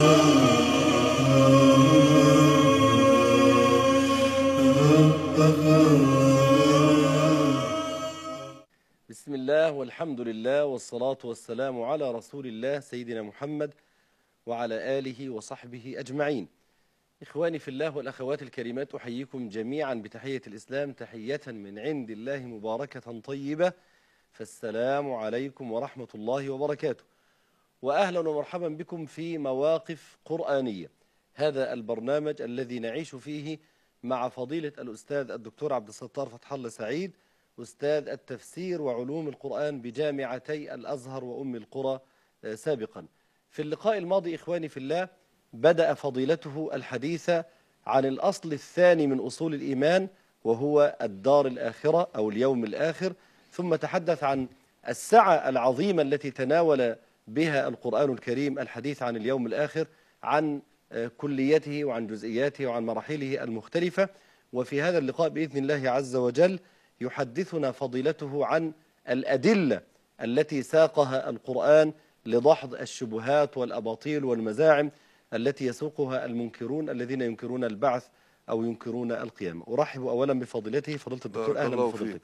بسم الله والحمد لله والصلاة والسلام على رسول الله سيدنا محمد وعلى آله وصحبه أجمعين. إخواني في الله والأخوات الكريمات، أحييكم جميعا بتحية الإسلام، تحية من عند الله مباركة طيبة، فالسلام عليكم ورحمة الله وبركاته. وأهلا ومرحبا بكم في مواقف قرآنية، هذا البرنامج الذي نعيش فيه مع فضيلة الأستاذ الدكتور عبد الستار فتح الله سعيد، أستاذ التفسير وعلوم القرآن بجامعتي الأزهر وأم القرى سابقا. في اللقاء الماضي إخواني في الله بدأ فضيلته الحديث عن الأصل الثاني من أصول الإيمان، وهو الدار الآخرة أو اليوم الآخر، ثم تحدث عن السعة العظيمة التي تناول بها القرآن الكريم الحديث عن اليوم الآخر، عن كليته وعن جزئياته وعن مراحله المختلفة. وفي هذا اللقاء بإذن الله عز وجل يحدثنا فضيلته عن الأدلة التي ساقها القرآن لدحض الشبهات والأباطيل والمزاعم التي يسوقها المنكرون الذين ينكرون البعث أو ينكرون القيامة. أرحب أولا بفضيلته فضيلة الدكتور. أهلا بفضيلتك.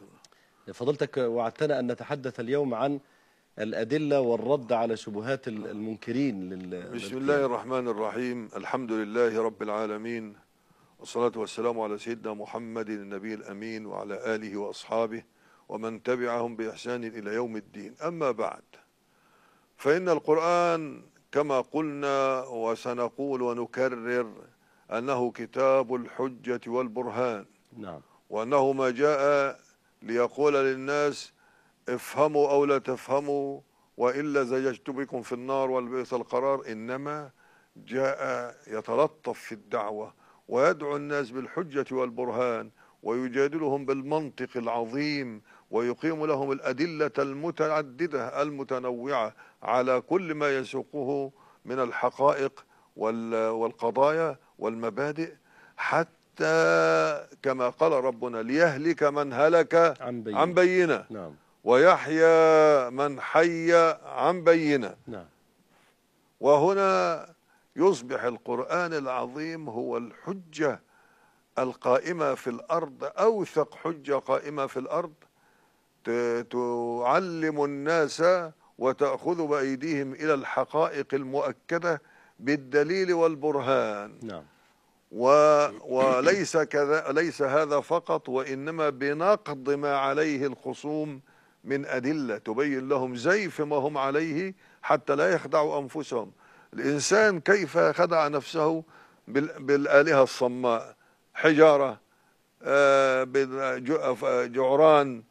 فضيلتك وعدتنا أن نتحدث اليوم عن الأدلة والرد على شبهات المنكرين بسم الله الرحمن الرحيم. الحمد لله رب العالمين، والصلاة والسلام على سيدنا محمد النبي الأمين وعلى آله وأصحابه ومن تبعهم بإحسان إلى يوم الدين. أما بعد، فإن القرآن كما قلنا وسنقول ونكرر أنه كتاب الحجة والبرهان. نعم. وأنه ما جاء ليقول للناس افهموا أو لا تفهموا وإلا زججت بكم في النار والبئس القرار، إنما جاء يتلطف في الدعوة ويدعو الناس بالحجة والبرهان ويجادلهم بالمنطق العظيم ويقيم لهم الأدلة المتعددة المتنوعة على كل ما يسوقه من الحقائق والقضايا والمبادئ، حتى كما قال ربنا ليهلك من هلك عن بينة. نعم. ويحيى من حي عن بينة. نعم. وهنا يصبح القرآن العظيم هو الحجة القائمة في الأرض، أوثق حجة قائمة في الأرض، تعلم الناس وتأخذ بأيديهم إلى الحقائق المؤكدة بالدليل والبرهان. نعم. وليس كذا، ليس هذا فقط، وإنما بنقض ما عليه الخصوم من أدلة تبين لهم زيف ما هم عليه حتى لا يخدعوا أنفسهم. الإنسان كيف خدع نفسه بالآلهة الصماء، حجارة، جعران،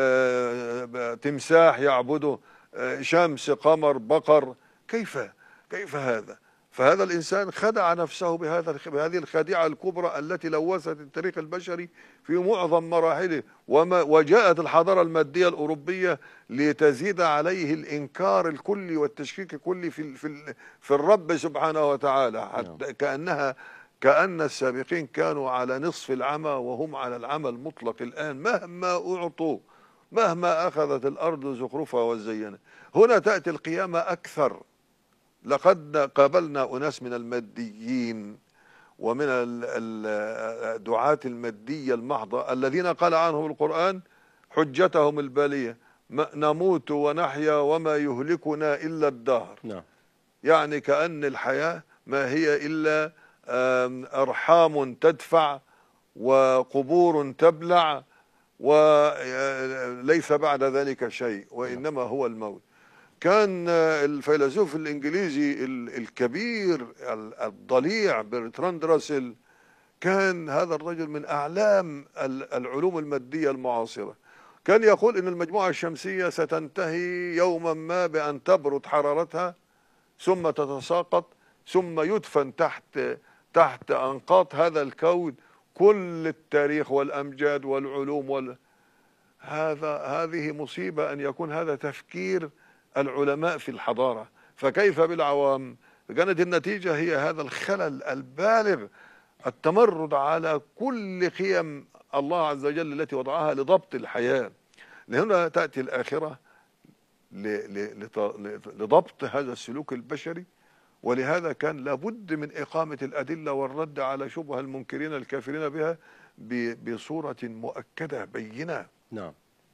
تمساح يعبده، شمس، قمر، بقر، كيف هذا؟ فهذا الإنسان خدع نفسه بهذه الخادعة الكبرى التي لوثت التاريخ البشري في معظم مراحله. وجاءت الحضارة المادية الأوروبية لتزيد عليه الإنكار الكلي والتشكيك الكلي في الرب سبحانه وتعالى، حتى كأن السابقين كانوا على نصف العمى وهم على العمى المطلق الآن، مهما أعطوا، مهما أخذت الأرض زخرفها وزينت. هنا تأتي القيامة أكثر. لقد قابلنا أناس من الماديين ومن الدعاة المادية المحضة الذين قال عنهم القرآن حجتهم البالية: نموت ونحيا وما يهلكنا إلا الدهر. نعم. يعني كأن الحياة ما هي إلا أرحام تدفع وقبور تبلع وليس بعد ذلك شيء، وإنما هو الموت. كان الفيلسوف الإنجليزي الكبير الضليع برتراند راسل، كان هذا الرجل من أعلام العلوم المادية المعاصرة. كان يقول إن المجموعة الشمسية ستنتهي يوما ما بأن تبرد حرارتها ثم تتساقط ثم يدفن تحت أنقاض هذا الكون كل التاريخ والأمجاد والعلوم هذه مصيبة أن يكون هذا تفكير العلماء في الحضارة، فكيف بالعوام؟ كانت النتيجة هي هذا الخلل البالغ، التمرد على كل قيم الله عز وجل التي وضعها لضبط الحياة. لهنا تأتي الآخرة لضبط هذا السلوك البشري ولهذا كان لابد من إقامة الأدلة والرد على شبه المنكرين الكافرين بها بصورة مؤكدة بينة. نعم.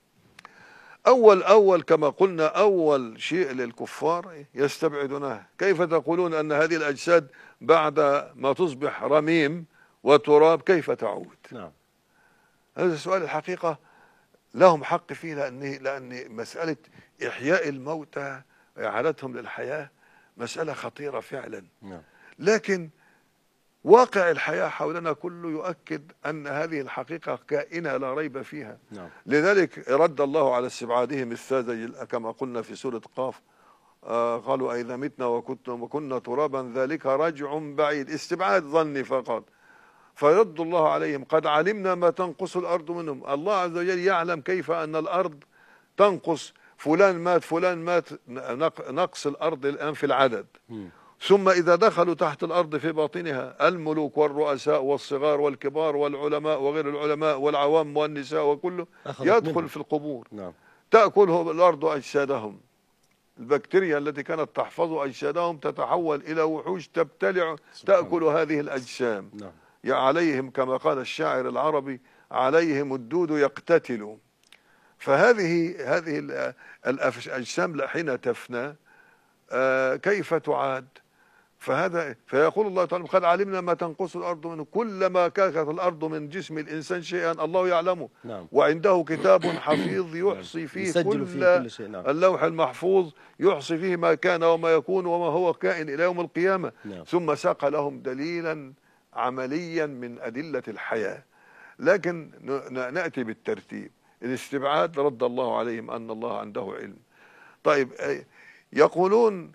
أول كما قلنا أول شيء للكفار يستبعدونه. كيف تقولون أن هذه الأجساد بعد ما تصبح رميم وتراب كيف تعود؟ نعم. هذا السؤال الحقيقة لهم حق فيه، لأن مسألة إحياء الموتى وإعادتهم للحياة مسألة خطيرة فعلا. نعم. لكن واقع الحياة حولنا كله يؤكد أن هذه الحقيقة كائنة لا ريب فيها. نعم. لذلك رد الله على استبعادهم الساذج كما قلنا في سورة قاف. قالوا أئذا متنا وكنا ترابا ذلك رجع بعيد، استبعاد ظني فقط. فيرد الله عليهم قد علمنا ما تنقص الأرض منهم. الله عز وجل يعلم كيف أن الأرض تنقص، فلان مات نقص الأرض الآن في العدد. ثم إذا دخلوا تحت الأرض في باطنها الملوك والرؤساء والصغار والكبار والعلماء وغير العلماء والعوام والنساء وكله يدخل في القبور. نعم. تأكله الأرض أجسادهم. البكتيريا التي كانت تحفظ أجسادهم تتحول إلى وحوش تبتلع تأكل هذه الأجسام. نعم. عليهم كما قال الشاعر العربي عليهم الدود يقتتل. فهذه الأجسام حين تفنى كيف تعاد؟ فيقول الله تعالى قد علمنا ما تنقص الأرض منه. كلما كانت الأرض من جسم الإنسان شيئا الله يعلمه. نعم. وعنده كتاب حفيظ يحصي فيه كل شيء. نعم. اللوح المحفوظ يحصي فيه ما كان وما يكون وما هو كائن إلى يوم القيامة. نعم. ثم ساق لهم دليلا عمليا من أدلة الحياة. لكن نأتي بالترتيب. الاستبعاد رد الله عليهم أن الله عنده علم. طيب يقولون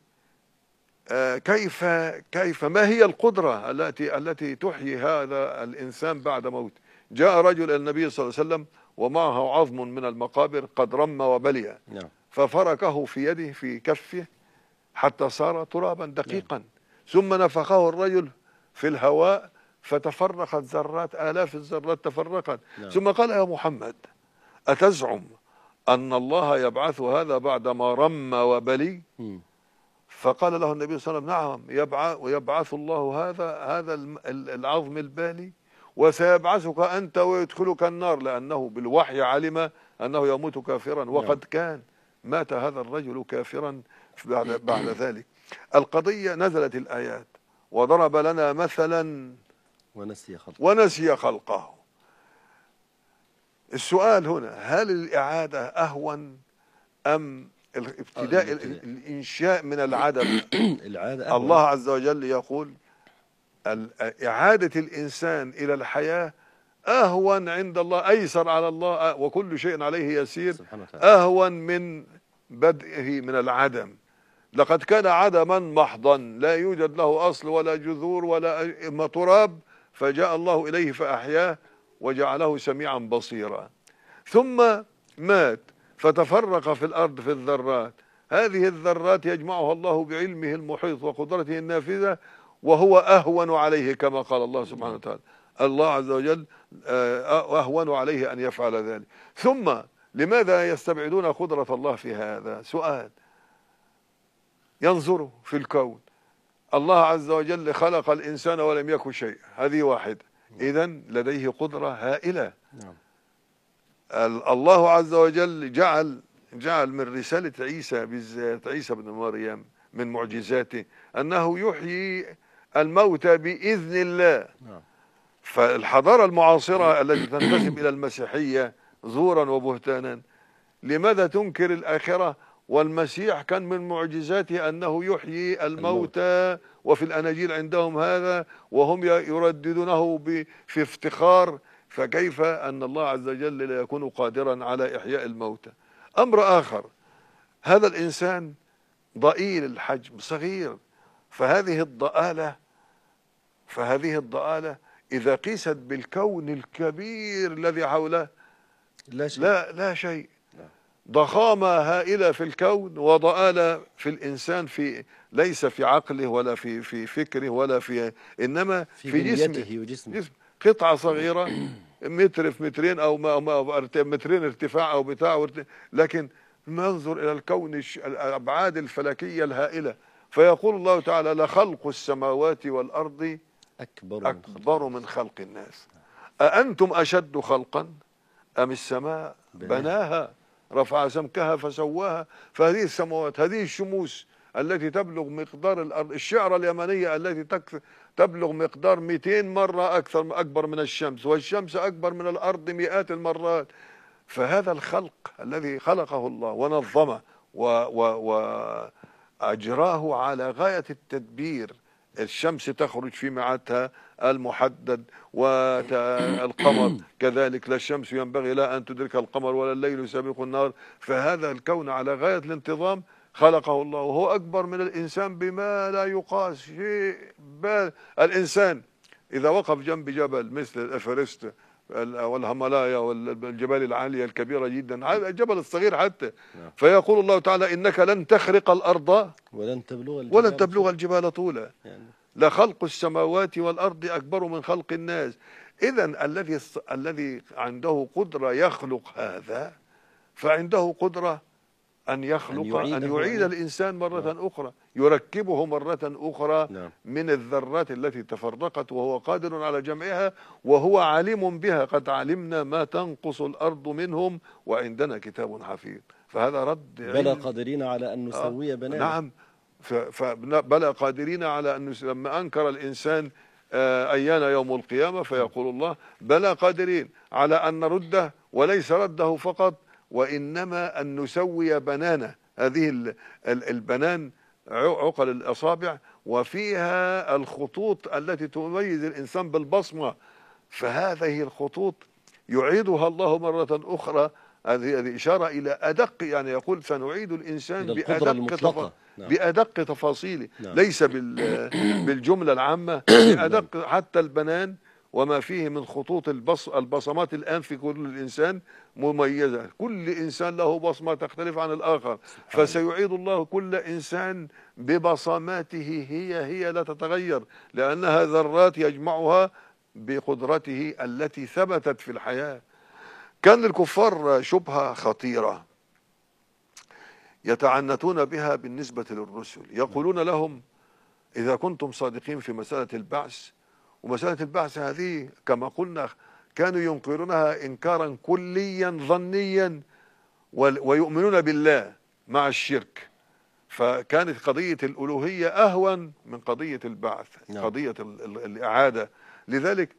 كيف ما هي القدرة التي تحيي هذا الإنسان بعد موت؟ جاء رجل إلى النبي صلى الله عليه وسلم ومعه عظم من المقابر قد رم وبلي. نعم. ففركه في يده في كفه حتى صار ترابا دقيقا. ثم نفخه الرجل في الهواء فتفرقت ذرات، آلاف الذرات تفرقت. ثم قال يا محمد أتزعم أن الله يبعث هذا بعدما رم وبلي؟ فقال له النبي صلى الله عليه وسلم نعم ويبعث الله هذا العظم البالي وسيبعثك أنت ويدخلك النار، لأنه بالوحي علم أنه يموت كافرا وقد كان مات هذا الرجل كافرا بعد ذلك. القضية نزلت الآيات وضرب لنا مثلا ونسي خلقه. السؤال هنا هل الإعادة أهون أم ابتداء الإنشاء من العدم؟ الله عز وجل يقول إعادة الإنسان إلى الحياة أهون عند الله، أيسر على الله، وكل شيء عليه يسير، أهون من بدئه من العدم. لقد كان عدما محضا لا يوجد له أصل ولا جذور ولا تراب، فجاء الله إليه فأحياه وجعله سميعا بصيرا. ثم مات فتفرق في الأرض في الذرات. هذه الذرات يجمعها الله بعلمه المحيط وقدرته النافذة، وهو أهون عليه كما قال الله سبحانه وتعالى. الله عز وجل أهون عليه أن يفعل ذلك. ثم لماذا يستبعدون قدرة الله في هذا؟ سؤال. ينظروا في الكون، الله عز وجل خلق الإنسان ولم يكن شيء، هذه واحدة. إذن لديه قدرة هائلة. الله عز وجل جعل من رسالة عيسى بالذات، عيسى بن مريم، من معجزاته أنه يحيي الموتى بإذن الله. فالحضارة المعاصرة التي تنتسب إلى المسيحية زورا وبهتانا لماذا تنكر الآخرة؟ والمسيح كان من معجزاته أنه يحيي الموتى، وفي الأناجيل عندهم هذا وهم يرددونه في افتخار. فكيف أن الله عز وجل لا يكون قادرا على إحياء الموتى؟ أمر آخر، هذا الإنسان ضئيل الحجم صغير، فهذه الضآلة إذا قيست بالكون الكبير الذي حوله لا شيء. ضخامة هائلة في الكون وضآلة في الإنسان، ليس في عقله ولا في فكره ولا إنما في جسمه. قطعة صغيرة متر في مترين أو مترين ارتفاع أو بتاع، لكن ننظر إلى الكون الأبعاد الفلكية الهائلة فيقول الله تعالى لخلق السماوات والأرض أكبر من خلق الناس. أأنتم أشد خلقا أم السماء بناها رفع سمكها فسواها. فهذه السماوات، هذه الشموس التي تبلغ مقدار الأرض، الشعرة اليمنية التي تبلغ مقدار 200 مرة أكبر من الشمس، والشمس أكبر من الأرض مئات المرات. فهذا الخلق الذي خلقه الله ونظمه وأجراه على غاية التدبير. الشمس تخرج في ميعادها المحدد، والقمر كذلك، لا الشمس ينبغي لا أن تدرك القمر ولا الليل سابق النهار. فهذا الكون على غاية الانتظام خلقه الله، وهو أكبر من الإنسان بما لا يقاس شيء. الإنسان إذا وقف جنب جبل مثل الإفرست والهيمالايا والجبال العالية الكبيرة جدا، الجبل الصغير حتى، فيقول الله تعالى إنك لن تخرق الأرض ولن تبلغ الجبال طولا. لخلق السماوات والأرض أكبر من خلق الناس. إذن الذي عنده قدرة يخلق هذا، فعنده قدرة أن يعيد الإنسان مرة أخرى، يركبه مرة أخرى من الذرات التي تفرقت، وهو قادر على جمعها، وهو عليم بها. قد علمنا ما تنقص الأرض منهم وعندنا كتاب حفيظ. فهذا رد بلى قادرين على أن نسوي بنانا. نعم، بلى قادرين على أن لما أنكر الإنسان أيان يوم القيامة، فيقول الله بلى قادرين على أن نرده، وليس رده فقط وإنما أن نسوي بنانه. هذه البنان عقل الأصابع، وفيها الخطوط التي تميز الإنسان بالبصمة. فهذه الخطوط يعيدها الله مرة أخرى. هذه إشارة إلى أدق، يعني يقول سنعيد الإنسان بأدق تفاصيله. ليس بالجملة العامة، بأدق. حتى البنان وما فيه من خطوط البصمات الآن في كل الإنسان مميزة. كل إنسان له بصمة تختلف عن الآخر، فسيعيد الله كل إنسان ببصماته هي لا تتغير، لأنها ذرات يجمعها بقدرته التي ثبتت في الحياة. كان للكفار شبهة خطيرة يتعنتون بها بالنسبة للرسل، يقولون لهم إذا كنتم صادقين في مسألة البعث، ومسألة البعث هذه كما قلنا كانوا ينكرونها إنكارا كليا ظنيا، ويؤمنون بالله مع الشرك. فكانت قضية الألوهية أهون من قضية البعث، قضية الإعادة. لذلك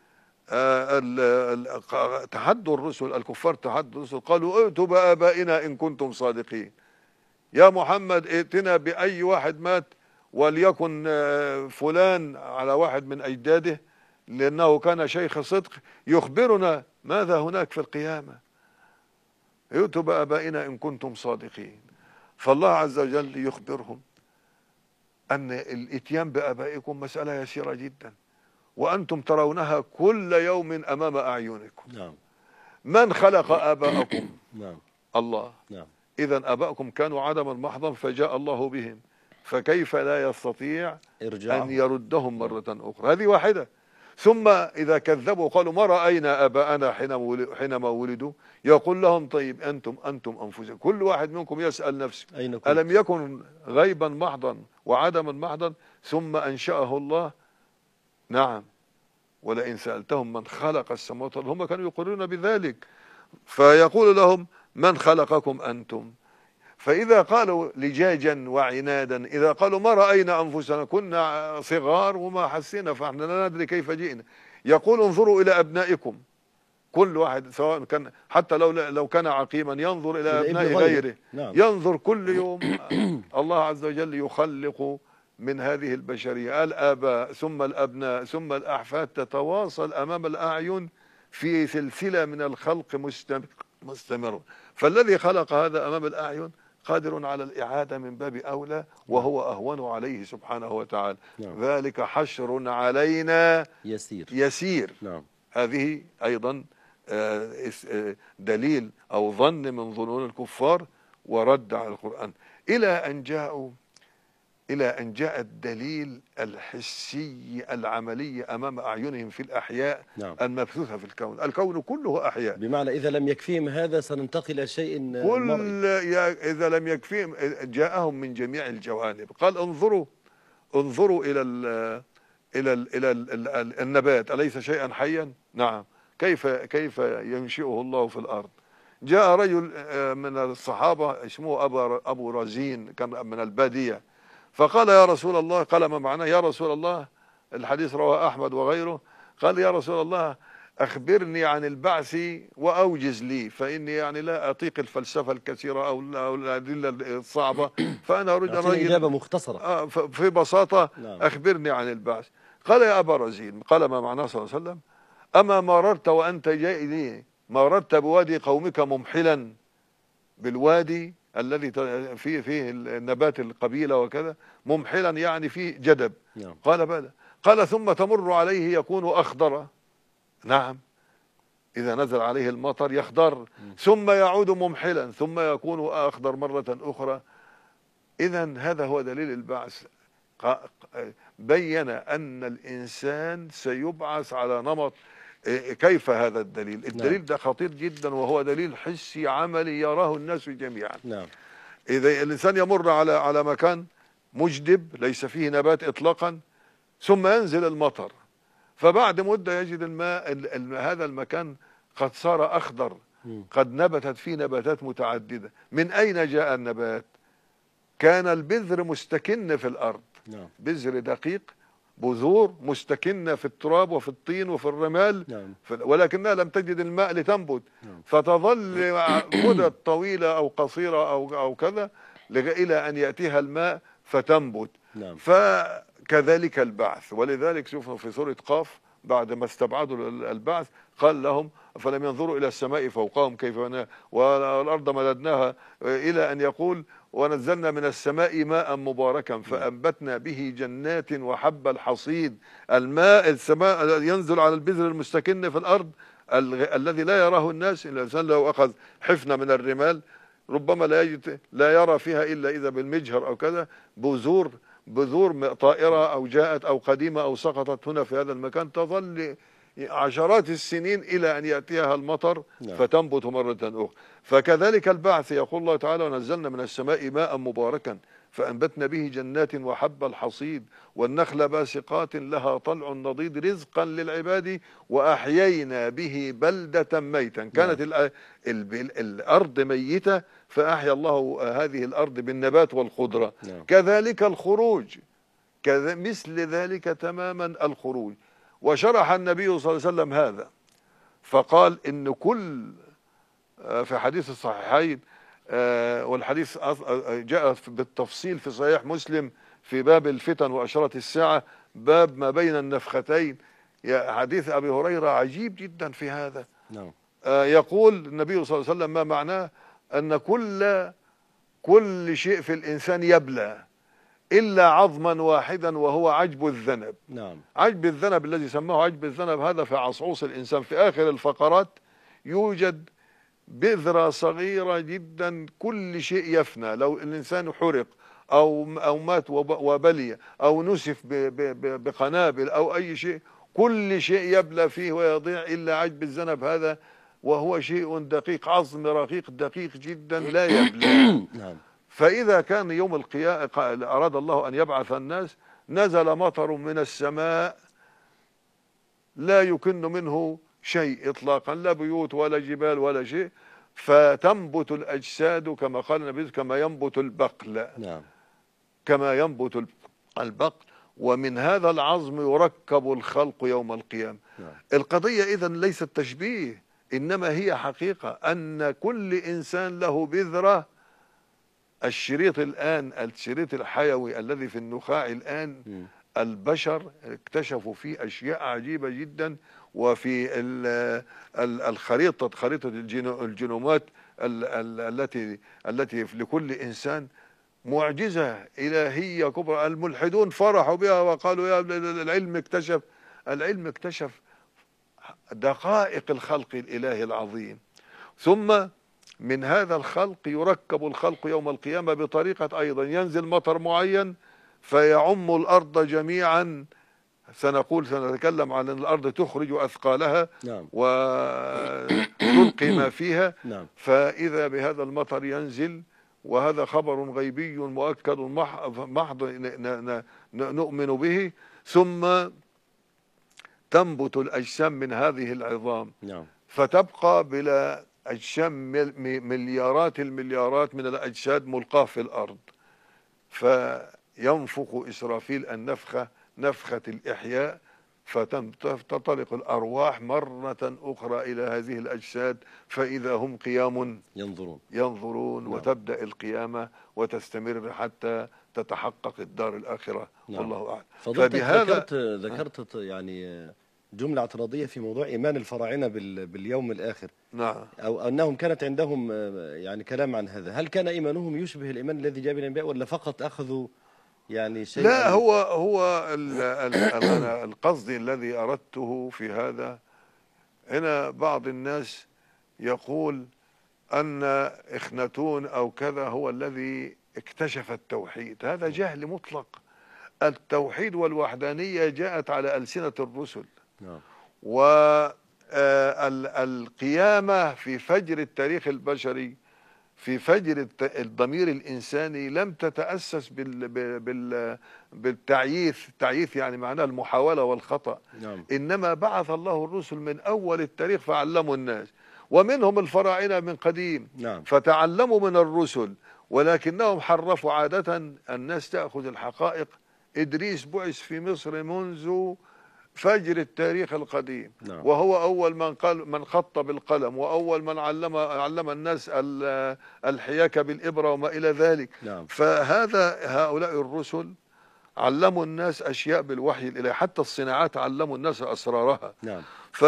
تحدوا الرسل، الكفار تحدوا الرسل، قالوا ائتوا بآبائنا إن كنتم صادقين. يا محمد ائتنا بأي واحد مات، وليكن فلان على واحد من أجداده لأنه كان شيخ صدق، يخبرنا ماذا هناك في القيامة. ائتوا بآبائنا إن كنتم صادقين. فالله عز وجل يخبرهم أن الإتيان بآبائكم مسألة يسيرة جدا، وأنتم ترونها كل يوم أمام أعينكم. من خلق آباءكم؟ الله. إذن آباءكم كانوا عدما محضا فجاء الله بهم، فكيف لا يستطيع أن يردهم مرة أخرى؟ هذه واحدة. ثم إذا كذبوا قالوا ما رأينا آباءنا حينما ولدوا، يقول لهم طيب أنتم أنفسكم، كل واحد منكم يسأل نفسه ألم يكن غيبا محضا وعدما محضا ثم أنشأه الله؟ نعم، ولئن سألتهم من خلق السماوات والأرض، هم كانوا يقرون بذلك. فيقول لهم من خلقكم أنتم؟ فإذا قالوا لجاجا وعنادا، إذا قالوا ما رأينا أنفسنا، كنا صغار وما حسينا فإحنا لا ندري كيف جئنا، يقول انظروا إلى أبنائكم. كل واحد سواء كان حتى لو كان عقيما ينظر إلى أبناء غيره. ينظر كل يوم. الله عز وجل يخلق من هذه البشرية الآباء ثم الأبناء ثم الأحفاد، تتواصل أمام الأعين في سلسلة من الخلق مستمر. فالذي خلق هذا أمام الأعين قادر على الإعادة من باب أولى، وهو أهون عليه سبحانه وتعالى. ذلك حشر علينا يسير. هذه أيضا دليل أو ظن من ظنون الكفار ورد على القرآن، إلى أن جاءوا إلى أن جاء الدليل الحسي العملي أمام أعينهم في الأحياء نعم. المبثوثة في الكون. الكون كله أحياء. بمعنى إذا لم يكفيهم هذا سننتقل إلى شيء مرئي. إذا لم يكفيهم جاءهم من جميع الجوانب. قال انظروا إلى النبات، أليس شيئا حيا؟ نعم. كيف ينشئه الله في الأرض؟ جاء رجل من الصحابة اسمه أبو رزين، كان من البادية، فقال يا رسول الله، قال ما معناه يا رسول الله؟ الحديث رواه أحمد وغيره. قال يا رسول الله أخبرني عن البعث وأوجز لي، فإني يعني لا أطيق الفلسفة الكثيرة أو الأدلة الصعبة، فأنا أريد أن إجابة مختصرة في بساطة. نعم. أخبرني عن البعث. قال يا أبا رزين، قال ما معناه صلى الله عليه وسلم؟ أما مررت وأنت جاي لي، مررت بوادي قومك ممحلا، بالوادي الذي فيه نبات القبيلة وكذا، ممحلا يعني فيه جدب. نعم. قال بلى. قال ثم تمر عليه يكون أخضر. نعم، إذا نزل عليه المطر يخضر، ثم يعود ممحلا ثم يكون أخضر مرة أخرى. إذا هذا هو دليل البعث. بين أن الإنسان سيبعث على نمط. كيف هذا الدليل؟ الدليل ده خطير جدا، وهو دليل حسي عملي يراه الناس جميعا. نعم. إذا الإنسان يمر على مكان مجدب ليس فيه نبات إطلاقا، ثم ينزل المطر، فبعد مدة يجد هذا المكان قد صار أخضر، قد نبتت فيه نباتات متعددة. من أين جاء النبات؟ كان البذر مستكن في الأرض. نعم. بذر دقيق، بذور مستكنة في التراب وفي الطين وفي الرمال. نعم. ولكنها لم تجد الماء لتنبت. نعم. فتظل مدة طويلة أو قصيرة أو كذا إلى أن يأتيها الماء فتنبت. نعم. فكذلك البعث. ولذلك شوفوا في سورة قاف بعد ما استبعدوا البعث قال لهم فلم ينظروا إلى السماء فوقهم كيف بناها والأرض مددناها، إلى أن يقول ونزلنا من السماء ماء مباركا فأنبتنا به جنات وحب الحصيد. الماء السماء ينزل على البذر المستكن في الأرض الذي لا يراه الناس. الإنسان لو أخذ حفنة من الرمال ربما لا يرى فيها إلا إذا بالمجهر أو كذا بذور طائرة أو جاءت أو قديمة أو سقطت هنا في هذا المكان، تظل عشرات السنين إلى أن يأتيها المطر فتنبت مرة أخرى. فكذلك البعث. يقول الله تعالى ونزلنا من السماء ماء مباركا فأنبتنا به جنات وحب الحصيد والنخل باسقات لها طلع نضيد رزقا للعباد وأحيينا به بلدة ميتا. كانت الأرض ميتة فأحيا الله هذه الأرض بالنبات والخضرة. كذلك الخروج، مثل ذلك تماما الخروج. وشرح النبي صلى الله عليه وسلم هذا فقال إن كل في حديث الصحيحين، والحديث جاء بالتفصيل في صحيح مسلم في باب الفتن وأشراط الساعة، باب ما بين النفختين. حديث أبي هريرة عجيب جدا في هذا. يقول النبي صلى الله عليه وسلم ما معناه أن كل شيء في الإنسان يبلى إلا عظما واحدا وهو عجب الذنب. عجب الذنب الذي سماه عجب الذنب هذا في عصعوص الإنسان في آخر الفقرات يوجد بذرة صغيرة جدا، كل شيء يفنى. لو الإنسان حرق أو مات وبلي أو نسف بقنابل أو أي شيء، كل شيء يبلى فيه ويضيع إلا عجب الذنب هذا، وهو شيء دقيق، عظم رقيق دقيق جدا لا يبلى. فإذا كان يوم القيامة أراد الله أن يبعث الناس، نزل مطر من السماء لا يكن منه شيء إطلاقا، لا بيوت ولا جبال ولا شيء، فتنبت الأجساد كما قال النبي كما ينبت البقل. كما ينبت البقل، ومن هذا العظم يركب الخلق يوم القيامة. القضية إذن ليست تشبيه، إنما هي حقيقة أن كل إنسان له بذرة. الشريط الآن، الشريط الحيوي الذي في النخاع الآن، البشر اكتشفوا فيه أشياء عجيبة جدا. وفي خريطة الجينومات التي لكل إنسان معجزة إلهية كبرى. الملحدون فرحوا بها وقالوا يا العلم اكتشف دقائق الخلق الإلهي العظيم. ثم من هذا الخلق يركب الخلق يوم القيامة بطريقة أيضا ينزل مطر معين فيعم الأرض جميعا. سنتكلم عن أن الأرض تخرج أثقالها نعم. وتلقي ما فيها. نعم. فإذا بهذا المطر ينزل، وهذا خبر غيبي مؤكد محض نؤمن به. ثم تنبت الأجسام من هذه العظام، نعم. فتبقى بلا أجسام مليارات المليارات من الأجساد ملقاة في الأرض. فينفخ إسرافيل النفخة، نفخة الإحياء، فتنطلق الأرواح مرة أخرى إلى هذه الأجساد، فإذا هم قيام ينظرون. نعم. وتبدأ القيامة وتستمر حتى تتحقق الدار الآخرة. نعم. والله أعلم. فضلتك ذكرت يعني جملة اعتراضية في موضوع إيمان الفراعنة باليوم الآخر. نعم. أو أنهم كانت عندهم يعني كلام عن هذا. هل كان إيمانهم يشبه الإيمان الذي جاء بالأنبياء، ولا فقط أخذوا يعني شيء؟ لا، هو أنا القصد الذي أردته في هذا، هنا بعض الناس يقول أن إخناتون أو كذا هو الذي اكتشف التوحيد. هذا جهل مطلق. التوحيد والوحدانية جاءت على ألسنة الرسل. والقيامة في فجر التاريخ البشري، في فجر الضمير الإنساني، لم تتأسس بالتعييث. التعييث يعني معناه المحاولة والخطأ. نعم. إنما بعث الله الرسل من أول التاريخ فعلموا الناس، ومنهم الفراعنة من قديم. نعم. فتعلموا من الرسل، ولكنهم حرفوا. عادة الناس تأخذ الحقائق. إدريس بعث في مصر منذ فجر التاريخ القديم. نعم. وهو أول من خط بالقلم، وأول من علم الناس الحياكة بالإبرة وما إلى ذلك. نعم. هؤلاء الرسل علموا الناس أشياء بالوحي الإلهي، حتى الصناعات علموا الناس أسرارها. نعم.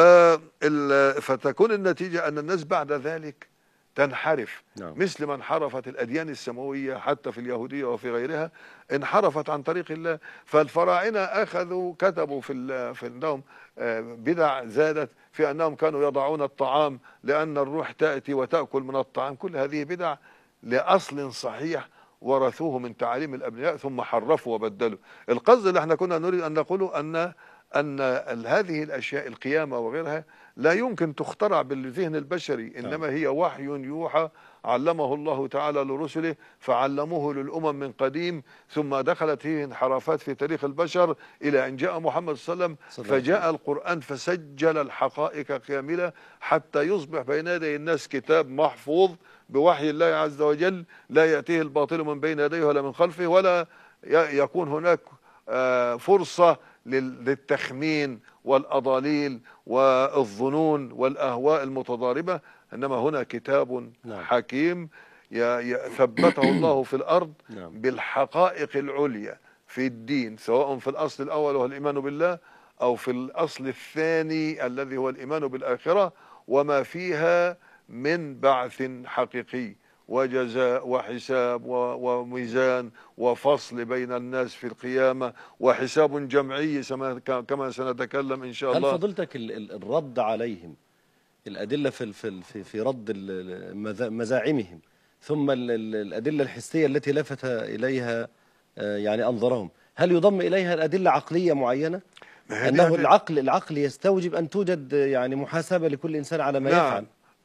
فتكون النتيجة أن الناس بعد ذلك تنحرف. نعم. مثل ما انحرفت الأديان السماوية حتى في اليهودية وفي غيرها، انحرفت عن طريق الله. فالفراعنة كتبوا في أنهم بدع زادت في أنهم كانوا يضعون الطعام لأن الروح تأتي وتأكل من الطعام. كل هذه بدع لأصل صحيح ورثوه من تعاليم الأبنياء ثم حرفوا وبدلوا. القصد اللي احنا كنا نريد أن نقوله أن هذه الأشياء، القيامة وغيرها، لا يمكن تخترع بالذهن البشري، إنما هي وحي يوحى علمه الله تعالى لرسله، فعلموه للأمم من قديم، ثم دخلت فيه انحرافات في تاريخ البشر إلى أن جاء محمد صلى الله عليه وسلم، فجاء القرآن فسجل الحقائق كاملة حتى يصبح بين يدي الناس كتاب محفوظ بوحي الله عز وجل، لا يأتيه الباطل من بين يديه ولا من خلفه، ولا يكون هناك فرصة للتخمين والأضاليل والظنون والأهواء المتضاربة. إنما هنا كتاب حكيم ثبته الله في الأرض بالحقائق العليا في الدين، سواء في الأصل الأول وهو الإيمان بالله، أو في الأصل الثاني الذي هو الإيمان بالآخرة وما فيها من بعث حقيقي وجزاء وحساب وميزان وفصل بين الناس في القيامة وحساب جمعي كما سنتكلم إن شاء الله. هل فضلتك الرد عليهم، الأدلة في رد مزاعمهم، ثم الأدلة الحسية التي لفت إليها يعني أنظرهم، هل يضم إليها الأدلة عقلية معينة؟ أنه العقل يستوجب أن توجد يعني محاسبة لكل إنسان على ما يفعل.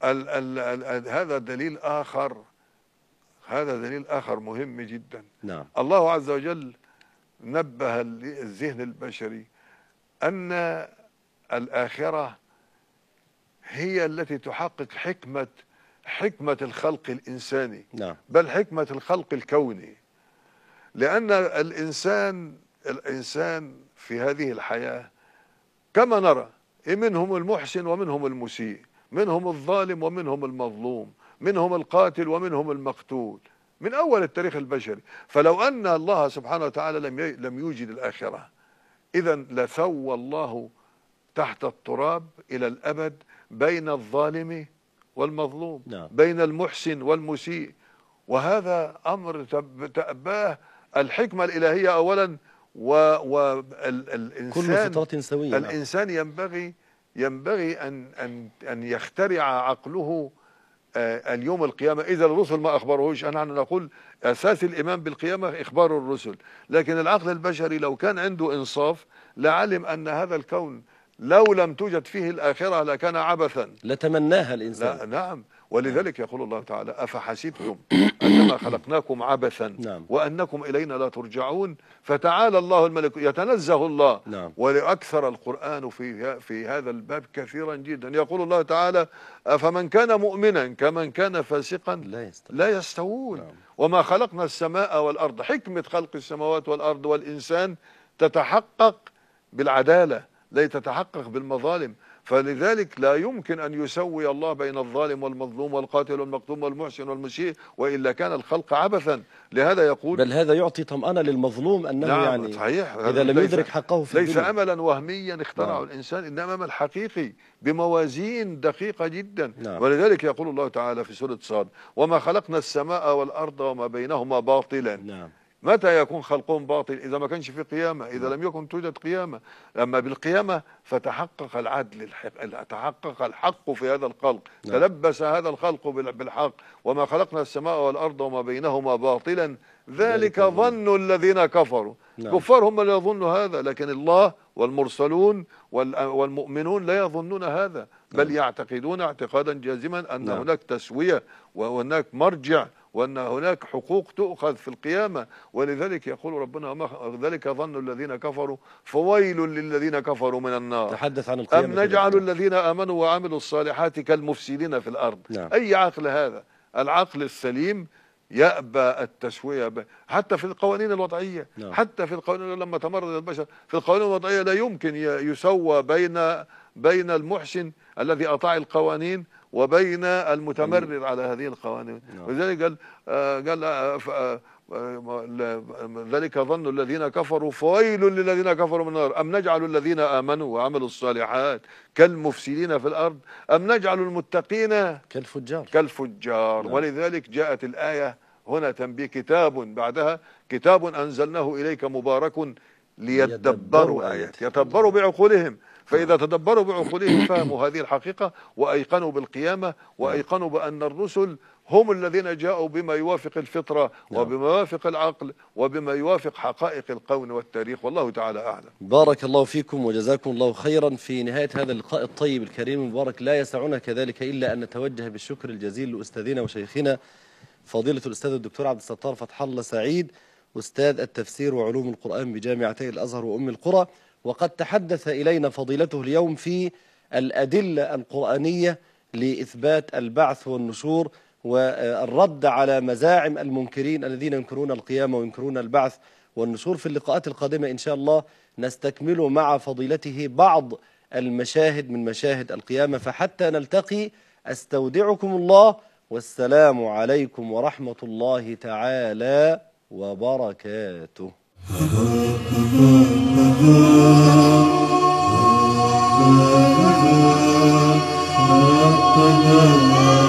هذا دليل آخر، هذا دليل آخر مهم جدا. نعم. الله عز وجل نبه الذهن البشري أن الآخرة هي التي تحقق حكمة الخلق الإنساني. نعم. بل حكمة الخلق الكوني. لأن الإنسان في هذه الحياة كما نرى منهم المحسن ومنهم المسيء، منهم الظالم ومنهم المظلوم، منهم القاتل ومنهم المقتول، من أول التاريخ البشري. فلو أن الله سبحانه وتعالى لم يوجد الآخرة، إذا لثوى الله تحت التراب إلى الأبد بين الظالم والمظلوم. نعم. بين المحسن والمسيء. وهذا أمر تأباه الحكمة الإلهية أولا، والإنسان كل فطرة سوية. الإنسان ينبغي أن يخترع عقله اليوم القيامة إذا الرسل ما أخبروش. نحن نقول أساس الإيمان بالقيامة إخبار الرسل، لكن العقل البشري لو كان عنده إنصاف لعلم أن هذا الكون لو لم توجد فيه الآخرة لكان عبثا، لتمناها الإنسان. لا نعم. ولذلك يقول الله تعالى: أفحسبتم أنما خلقناكم عبثا نعم. وأنكم إلينا لا ترجعون. فتعالى الله الملك، يتنزه الله. نعم. ولأكثر القرآن في هذا الباب كثيرا جدا. يقول الله تعالى: أفمن كان مؤمنا كمن كان فاسقا لا يستوون. نعم. وما خلقنا السماء والأرض. حكمة خلق السماوات والأرض والإنسان تتحقق بالعدالة، لا تتحقق بالمظالم. فلذلك لا يمكن أن يسوي الله بين الظالم والمظلوم والقاتل والمقتول والمحسن والمسيء، وإلا كان الخلق عبثا. لهذا يقول بل هذا يعطي طمأنة للمظلوم أنه نعم يعني صحيح، إذا لم يدرك حقه في ليس الدنيا. أملا وهميا اخترعه نعم. الإنسان، إنما أمل حقيقي بموازين دقيقة جدا. نعم. ولذلك يقول الله تعالى في سورة صاد: وما خلقنا السماء والأرض وما بينهما باطلا. نعم. متى يكون خلقهم باطل؟ إذا ما كانش في قيامة، إذا لم يكن توجد قيامة. أما بالقيامة فتحقق العدل، تحقق الحق في هذا الخلق. نعم. تلبس هذا الخلق بالحق. وما خلقنا السماء والأرض وما بينهما باطلا ذلك ظن الذين كفروا. نعم. كفار هم اللي يظنوا هذا، لكن الله والمرسلون والمؤمنون لا يظنون هذا، بل يعتقدون اعتقادا جازما أن هناك تسوية وهناك مرجع وأن هناك حقوق تؤخذ في القيامة. ولذلك يقول ربنا: ذلك ظن الذين كفروا فويل للذين كفروا من النار. تحدث عن القيامة. أم نجعل الذين آمنوا وعملوا الصالحات كالمفسدين في الأرض. نعم. أي عقل هذا؟ العقل السليم يأبى التسوية حتى في القوانين الوضعية. نعم. حتى في القوانين لما تمرد البشر في القوانين الوضعية لا يمكن يسوى بين المحسن الذي أطاع القوانين وبين المتمرد على هذه القوانين. ولذلك قال ذلك ظن الذين كفروا فويل للذين كفروا من النار. أم نجعل الذين آمنوا وعملوا الصالحات كالمفسدين في الأرض أم نجعل المتقين كالفجار. نعم. ولذلك جاءت الآية هنا تنبيه: كتاب بعدها كتاب أنزلناه إليك مبارك ليدبروا آيات. يتدبروا بعقولهم. فإذا تدبروا بعقولهم فهموا هذه الحقيقة وأيقنوا بالقيامة وأيقنوا بأن الرسل هم الذين جاءوا بما يوافق الفطرة وبما يوافق العقل وبما يوافق حقائق الكون والتاريخ. والله تعالى أعلم. بارك الله فيكم وجزاكم الله خيرا. في نهاية هذا اللقاء الطيب الكريم المبارك لا يسعنا كذلك إلا أن نتوجه بالشكر الجزيل لأستاذنا وشيخنا فضيلة الأستاذ الدكتور عبد الستار فتح الله سعيد، أستاذ التفسير وعلوم القرآن بجامعتي الأزهر وأم القرى. وقد تحدث إلينا فضيلته اليوم في الأدلة القرآنية لإثبات البعث والنشور والرد على مزاعم المنكرين الذين ينكرون القيامة وينكرون البعث والنشور. في اللقاءات القادمة إن شاء الله نستكمل مع فضيلته بعض المشاهد من مشاهد القيامة. فحتى نلتقي أستودعكم الله، والسلام عليكم ورحمة الله تعالى وبركاته. Oh